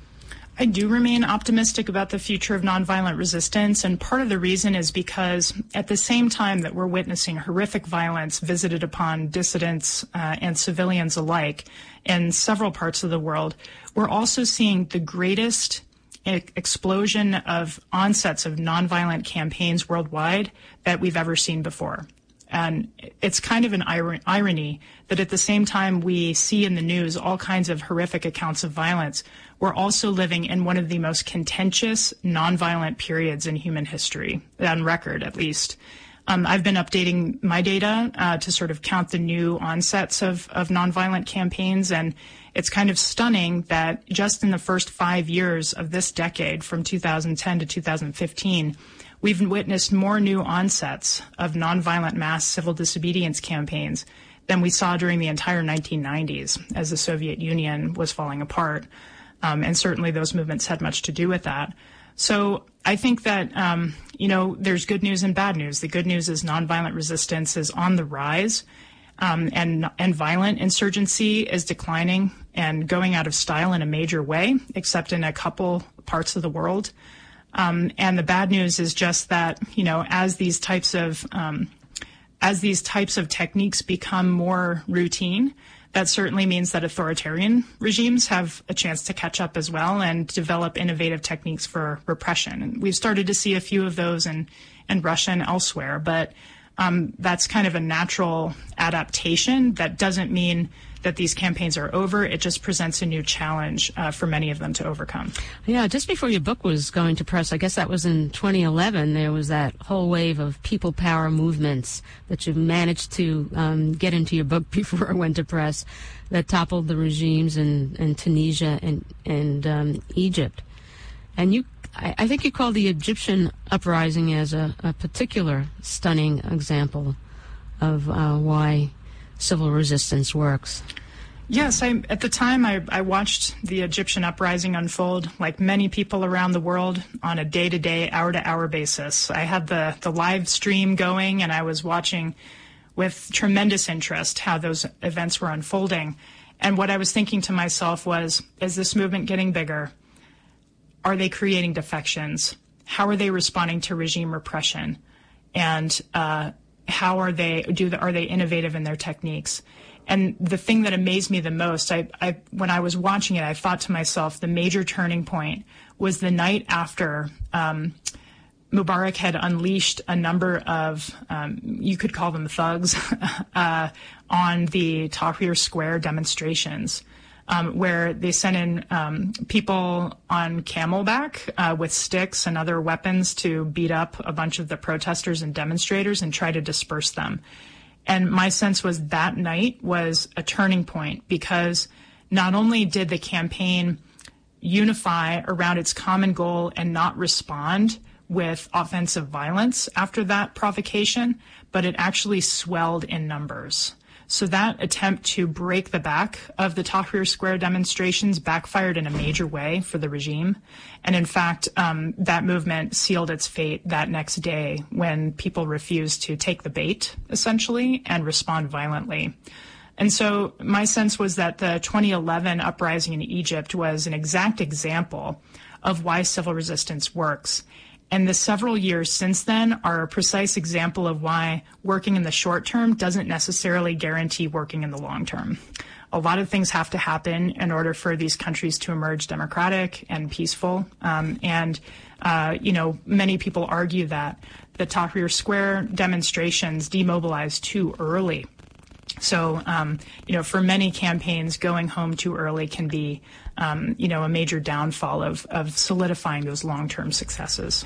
I do remain optimistic about the future of nonviolent resistance, and part of the reason is because at the same time that we're witnessing horrific violence visited upon dissidents uh, and civilians alike in several parts of the world, we're also seeing the greatest e- explosion of onsets of nonviolent campaigns worldwide that we've ever seen before. And it's kind of an ir- irony that at the same time we see in the news all kinds of horrific accounts of violence, we're also living in one of the most contentious nonviolent periods in human history, on record at least. Um, I've been updating my data uh, to sort of count the new onsets of, of nonviolent campaigns, and it's kind of stunning that just in the first five years of this decade, from two thousand ten to two thousand fifteen, we've witnessed more new onsets of nonviolent mass civil disobedience campaigns than we saw during the entire nineteen nineties as the Soviet Union was falling apart. Um, and certainly those movements had much to do with that. So I think that, um, you know, there's good news and bad news. The good news is nonviolent resistance is on the rise, um, and, and violent insurgency is declining and going out of style in a major way, except in a couple parts of the world. Um, and the bad news is just that, you know, as these types of um, as these types of techniques become more routine, that certainly means that authoritarian regimes have a chance to catch up as well and develop innovative techniques for repression. And we've started to see a few of those in, in Russia and elsewhere, but um, that's kind of a natural adaptation. That doesn't mean that these campaigns are over. It just presents a new challenge uh, for many of them to overcome. Yeah, just before your book was going to press, I guess that was in twenty eleven, there was that whole wave of people power movements that you managed to um, get into your book before it went to press that toppled the regimes in, in Tunisia and, and um, Egypt. And you, I, I think you called the Egyptian uprising as a, a particular stunning example of uh, why civil resistance works. Yes, I, at the time I, I watched the Egyptian uprising unfold like many people around the world on a day-to-day, hour-to-hour basis. I had the, the live stream going and I was watching with tremendous interest how those events were unfolding. And what I was thinking to myself was, is this movement getting bigger? Are they creating defections? How are they responding to regime repression? And uh, how are they do the, are they innovative in their techniques? And the thing that amazed me the most, I, I when I was watching it, I thought to myself, the major turning point was the night after um, Mubarak had unleashed a number of, um, you could call them thugs, uh, on the Tahrir Square demonstrations. Um, where they sent in um, people on camelback uh, with sticks and other weapons to beat up a bunch of the protesters and demonstrators and try to disperse them. And my sense was that night was a turning point because not only did the campaign unify around its common goal and not respond with offensive violence after that provocation, but it actually swelled in numbers. So that attempt to break the back of the Tahrir Square demonstrations backfired in a major way for the regime. And in fact, um, that movement sealed its fate that next day when people refused to take the bait, essentially, and respond violently. And so my sense was that the twenty eleven uprising in Egypt was an exact example of why civil resistance works. And the several years since then are a precise example of why working in the short term doesn't necessarily guarantee working in the long term. a lot of things have to happen in order for these countries to emerge democratic and peaceful. Um, and, uh, you know, many people argue that the Tahrir Square demonstrations demobilized too early. So, um, you know, for many campaigns, going home too early can be, um, you know, a major downfall of, of solidifying those long-term successes.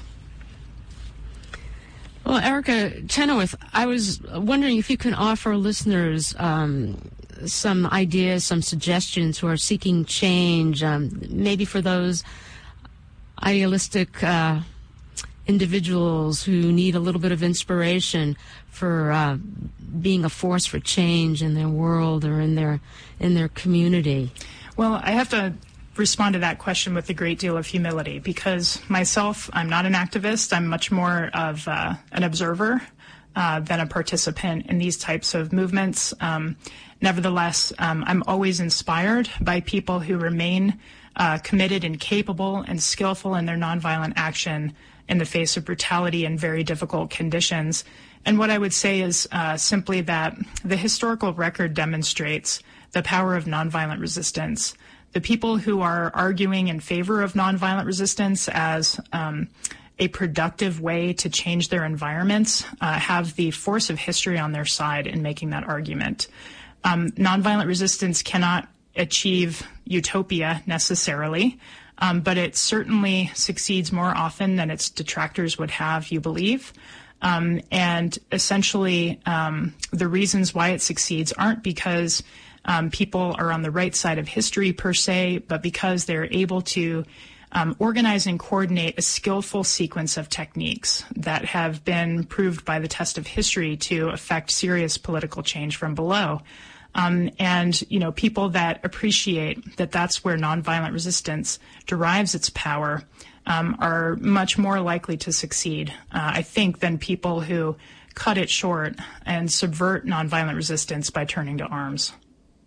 Well, Erica Chenoweth, I was wondering if you can offer listeners um, some ideas, some suggestions who are seeking change, um, maybe for those idealistic uh, individuals who need a little bit of inspiration for uh, being a force for change in their world or in their in their community. Well, I have to respond to that question with a great deal of humility, because myself, I'm not an activist. I'm much more of uh, an observer uh, than a participant in these types of movements. Um, nevertheless, um, I'm always inspired by people who remain uh, committed and capable and skillful in their nonviolent action in the face of brutality and very difficult conditions. And what I would say is uh, simply that the historical record demonstrates the power of nonviolent resistance. The people who are arguing in favor of nonviolent resistance as um, a productive way to change their environments uh, have the force of history on their side in making that argument. Um, nonviolent resistance cannot achieve utopia necessarily, um, but it certainly succeeds more often than its detractors would have you believe. Um, and essentially, um, the reasons why it succeeds aren't because Um, people are on the right side of history per se, but because they're able to um, organize and coordinate a skillful sequence of techniques that have been proved by the test of history to affect serious political change from below. Um, and, you know, people that appreciate that that's where nonviolent resistance derives its power um, are much more likely to succeed, uh, I think, than people who cut it short and subvert nonviolent resistance by turning to arms.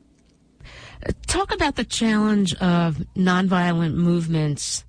Talk about the challenge of nonviolent movements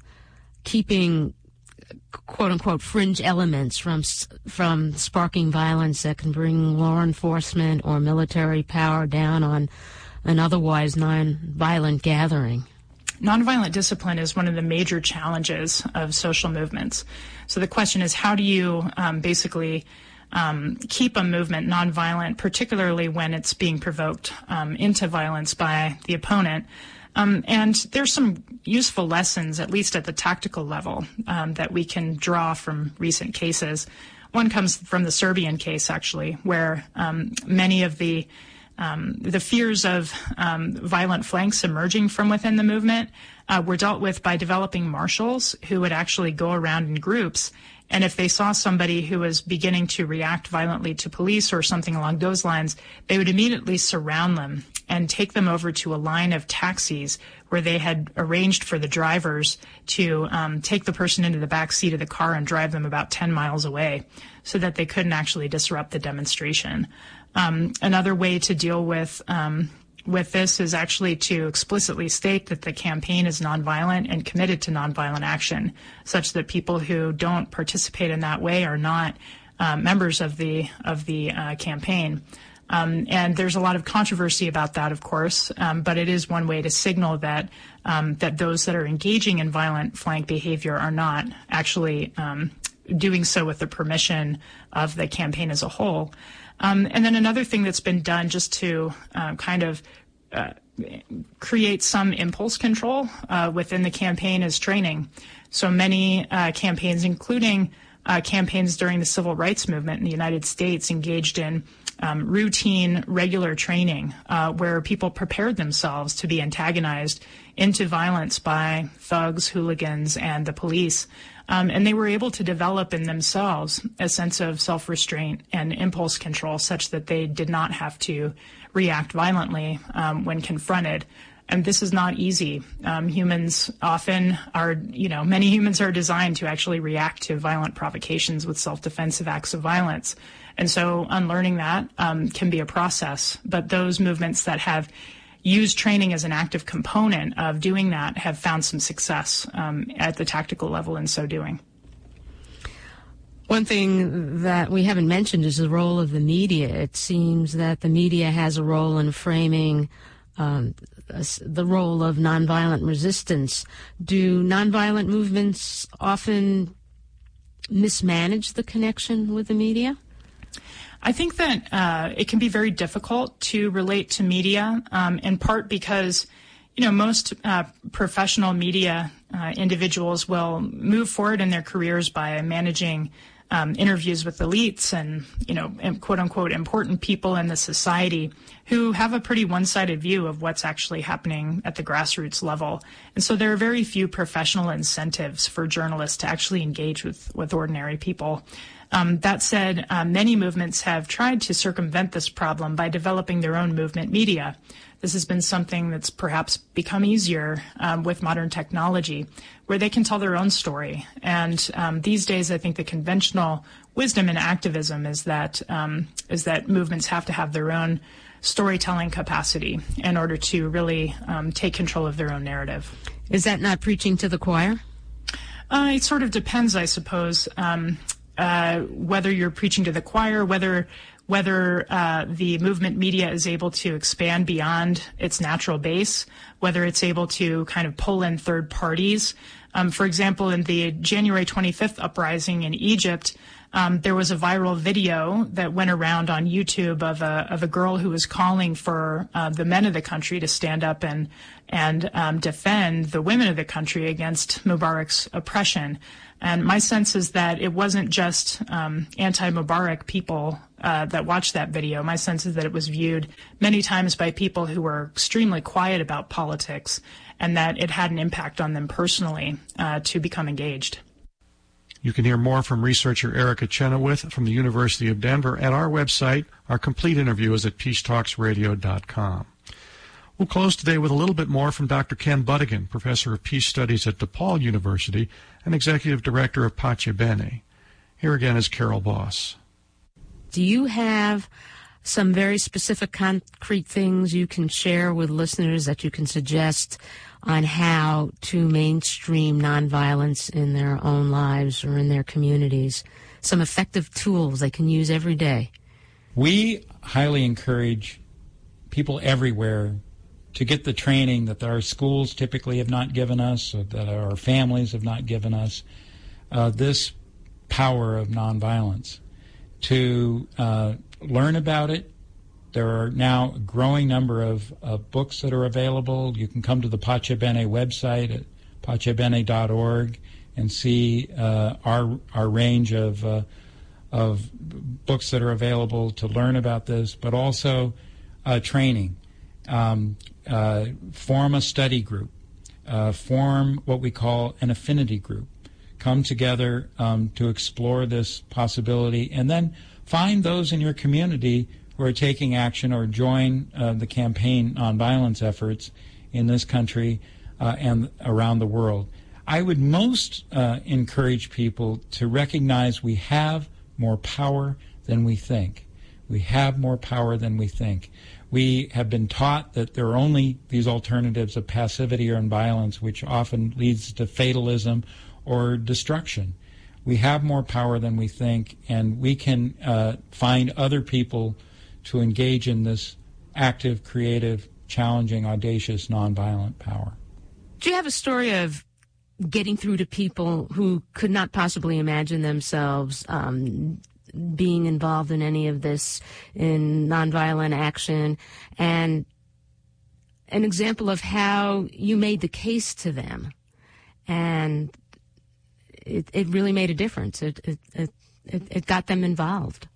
keeping quote-unquote fringe elements from from sparking violence that can bring law enforcement or military power down on an otherwise nonviolent gathering. Nonviolent discipline is one of the major challenges of social movements. So the question is, how do you um, basically Um, keep a movement nonviolent, particularly when it's being provoked um, into violence by the opponent. Um, and there's some useful lessons, at least at the tactical level, um, that we can draw from recent cases. One comes from the Serbian case, actually, where um, many of the um, the fears of um, violent flanks emerging from within the movement uh, were dealt with by developing marshals who would actually go around in groups. And if they saw somebody who was beginning to react violently to police or something along those lines, they would immediately surround them and take them over to a line of taxis where they had arranged for the drivers to um, take the person into the back seat of the car and drive them about ten miles away so that they couldn't actually disrupt the demonstration. Um, another way to deal with um, with this is actually to explicitly state that the campaign is nonviolent and committed to nonviolent action, such that people who don't participate in that way are not uh, members of the of the uh, campaign. Um, and there's a lot of controversy about that, of course, um, but it is one way to signal that um, that those that are engaging in violent flank behavior are not actually um, doing so with the permission of the campaign as a whole. Um, and then another thing that's been done just to uh, kind of uh, create some impulse control uh, within the campaign is training. So many uh, campaigns, including uh, campaigns during the civil rights movement in the United States, engaged in um, routine, regular training uh, where people prepared themselves to be antagonized into violence by thugs, hooligans, and the police. Um, and they were able to develop in themselves a sense of self-restraint and impulse control such that they did not have to react violently um, when confronted. And this is not easy. Um, humans often are, you know, many humans are designed to actually react to violent provocations with self-defensive acts of violence. And so unlearning that um, can be a process. But those movements that have used training as an active component of doing that have found some success um, at the tactical level in so doing. One thing that we haven't mentioned is the role of the media. It seems that the media has a role in framing um, the role of nonviolent resistance. Do nonviolent movements often mismanage the connection with the media? I think that uh, it can be very difficult to relate to media, um, in part because, you know, most uh, professional media uh, individuals will move forward in their careers by managing um, interviews with elites and, you know, quote unquote important people in the society who have a pretty one-sided view of what's actually happening at the grassroots level. And so there are very few professional incentives for journalists to actually engage with, with ordinary people. Um, that said, uh, many movements have tried to circumvent this problem by developing their own movement media. This has been something that's perhaps become easier um, with modern technology, where they can tell their own story. And um, these days, I think the conventional wisdom in activism is that um, is that movements have to have their own storytelling capacity in order to really um, take control of their own narrative. Is that not preaching to the choir? Uh, it sort of depends, I suppose, um, uh, whether you're preaching to the choir, whether whether uh, the movement media is able to expand beyond its natural base, whether it's able to kind of pull in third parties. Um, for example, in the January twenty-fifth uprising in Egypt, um, there was a viral video that went around on YouTube of a of a girl who was calling for uh, the men of the country to stand up and and um, defend the women of the country against Mubarak's oppression. And my sense is that it wasn't just um, anti-Mubarak people uh, that watched that video. My sense is that it was viewed many times by people who were extremely quiet about politics, and that it had an impact on them personally uh, to become engaged. You can hear more from researcher Erica Chenoweth from the University of Denver at our website. Our complete interview is at peace talks radio dot com. We'll close today with a little bit more from Doctor Ken Budigan, professor of peace studies at DePaul University and executive director of Pace Bene. Here again is Carol Boss. Do you have some very specific concrete things you can share with listeners that you can suggest on how to mainstream nonviolence in their own lives or in their communities? Some effective tools they can use every day. We highly encourage people everywhere to get the training that our schools typically have not given us, or that our families have not given us, uh, this power of nonviolence, to uh, learn about it. There are now a growing number of uh, books that are available. You can come to the Pace Bene website at pace bene dot org and see uh, our our range of uh, of books that are available to learn about this, but also uh, training. Um, uh, form a study group. Uh, form what we call an affinity group. Come together um, to explore this possibility, and then find those in your community who are taking action, or join uh, the campaign nonviolence efforts in this country uh, and around the world. I would most uh, encourage people to recognize we have more power than we think. We have more power than we think. We have been taught that there are only these alternatives of passivity or violence, which often leads to fatalism or destruction. We have more power than we think, and we can uh, find other people to engage in this active, creative, challenging, audacious, nonviolent power. Do you have a story of getting through to people who could not possibly imagine themselves um, being involved in any of this, in nonviolent action, and an example of how you made the case to them, and it, it really made a difference. It it, it, it got them involved.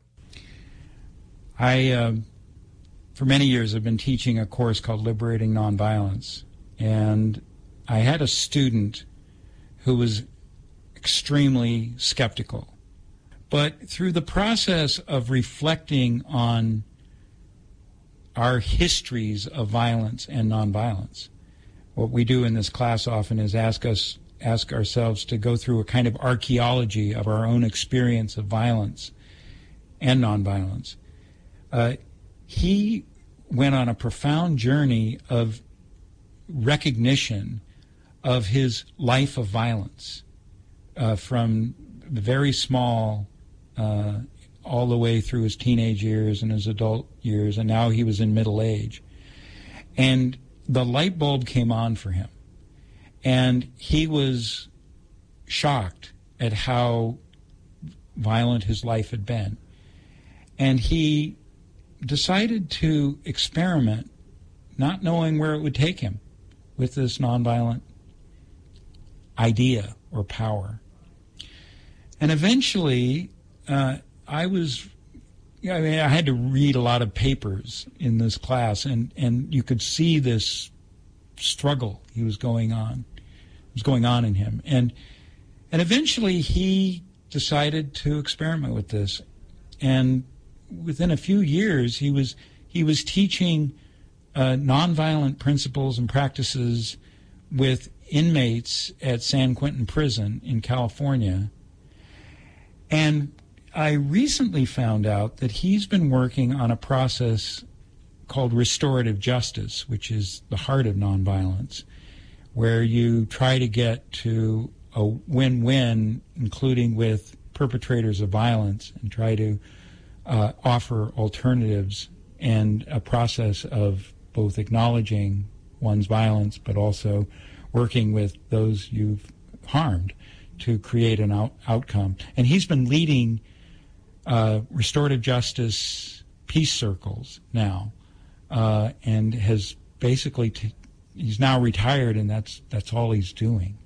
I, uh, for many years, have been teaching a course called Liberating Nonviolence, and I had a student who was extremely skeptical. But through the process of reflecting on our histories of violence and nonviolence, what we do in this class often is ask us, ask ourselves to go through a kind of archaeology of our own experience of violence and nonviolence. Uh, he went on a profound journey of recognition of his life of violence, uh, from very small uh, all the way through his teenage years and his adult years, and now he was in middle age. And the light bulb came on for him. And he was shocked at how violent his life had been. And he decided to experiment, not knowing where it would take him, with this nonviolent idea or power. And eventually, uh, I was, I mean, I had to read a lot of papers in this class, and, and you could see this struggle he was going on, was going on in him. And, and eventually he decided to experiment with this. And within a few years, he was, he was teaching uh, nonviolent principles and practices with inmates at San Quentin Prison in California. And I recently found out that he's been working on a process called restorative justice, which is the heart of nonviolence, where you try to get to a win-win, including with perpetrators of violence, and try to uh, offer alternatives and a process of both acknowledging one's violence but also working with those you've harmed to create an out- outcome. And he's been leading uh, restorative justice peace circles now, uh, and has basically t- he's now retired, and that's that's all he's doing.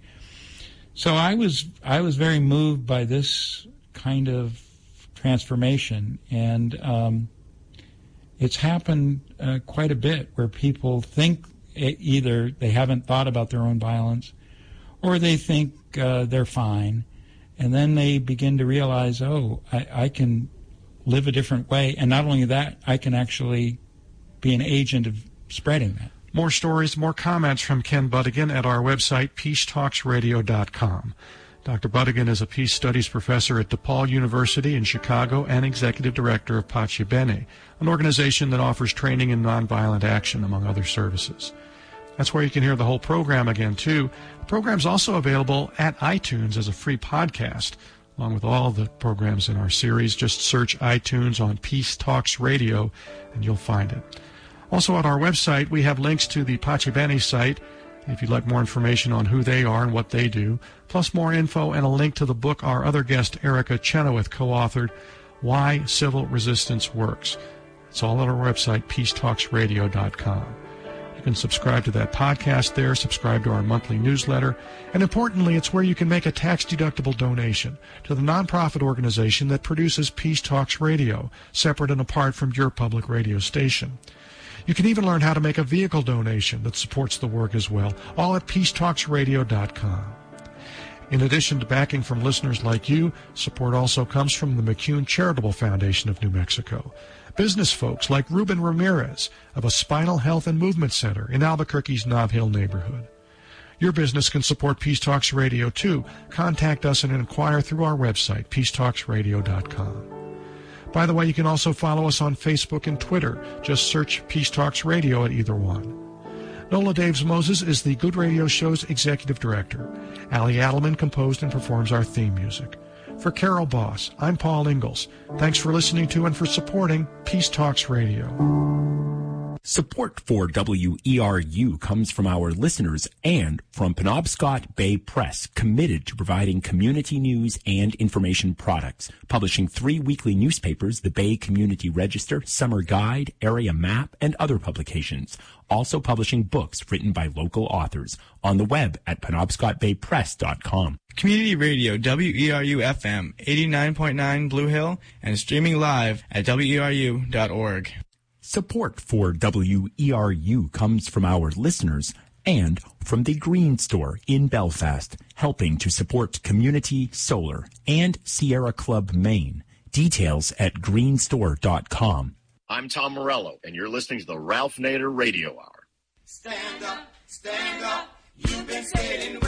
So I was I was very moved by this kind of transformation, and um, it's happened uh, quite a bit where people think either they haven't thought about their own violence, or they think uh, they're fine, and then they begin to realize, oh, I, I can live a different way, and not only that, I can actually be an agent of spreading that. More stories, more comments from Ken Budigan at our website, peace talks radio dot com. Doctor Budigan is a peace studies professor at DePaul University in Chicago and executive director of Pace Bene, an organization that offers training in nonviolent action, among other services. That's where you can hear the whole program again, too. The program's also available at iTunes as a free podcast, along with all the programs in our series. Just search iTunes on Peace Talks Radio, and you'll find it. Also, on our website, we have links to the Pace Bene site, if you'd like more information on who they are and what they do, plus more info and a link to the book our other guest, Erica Chenoweth, co-authored, Why Civil Resistance Works. It's all on our website, peace talks radio dot com. You can subscribe to that podcast there, subscribe to our monthly newsletter, and importantly, it's where you can make a tax-deductible donation to the nonprofit organization that produces Peace Talks Radio, separate and apart from your public radio station. You can even learn how to make a vehicle donation that supports the work as well, all at peace talks radio dot com. In addition to backing from listeners like you, support also comes from the McCune Charitable Foundation of New Mexico. Business folks like Ruben Ramirez of a Spinal Health and Movement Center in Albuquerque's Nob Hill neighborhood. Your business can support Peace Talks Radio, too. Contact us and inquire through our website, peace talks radio dot com. By the way, you can also follow us on Facebook and Twitter. Just search Peace Talks Radio at either one. Nola Daves Moses is the Good Radio Show's executive director. Ali Adelman composed and performs our theme music. For Carol Boss, I'm Paul Ingalls. Thanks for listening to and for supporting Peace Talks Radio. Support for W E R U comes from our listeners and from Penobscot Bay Press, committed to providing community news and information products, publishing three weekly newspapers, the Bay Community Register, Summer Guide, Area Map, and other publications. Also publishing books written by local authors. On the web at penobscot bay press dot com. Community Radio, W E R U F M, eighty-nine point nine Blue Hill, and streaming live at W E R U dot org. Support for W E R U comes from our listeners and from the Green Store in Belfast, helping to support community, solar, and Sierra Club Maine. Details at green store dot com. I'm Tom Morello, and you're listening to the Ralph Nader Radio Hour. Stand up, stand up, you've been sitting